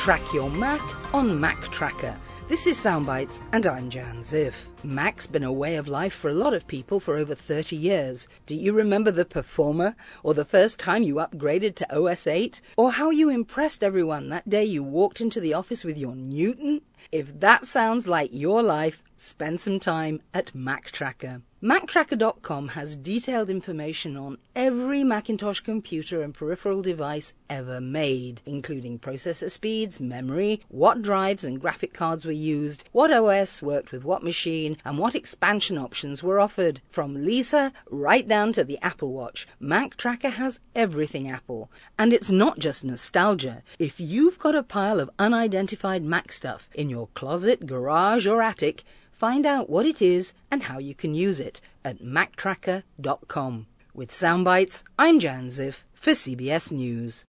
Track your Mac on Mac Tracker. This is Soundbites, and I'm Jan Ziff. Mac's been a way of life for a lot of people for over 30 years. Do you remember the Performer? Or the first time you upgraded to OS 8? Or how you impressed everyone that day you walked into the office with your Newton? If that sounds like your life, spend some time at Mac Tracker. MacTracker.com has detailed information on every Macintosh computer and peripheral device ever made, including processor speeds, memory, what drives and graphic cards were used, what OS worked with what machine, and what expansion options were offered. From Lisa right down to the Apple Watch, Mac Tracker has everything Apple. And it's not just nostalgia. If you've got a pile of unidentified Mac stuff in your closet, garage, or attic, find out what it is and how you can use it at MacTracker.com. With Soundbites, I'm Jan Ziff for CBS News.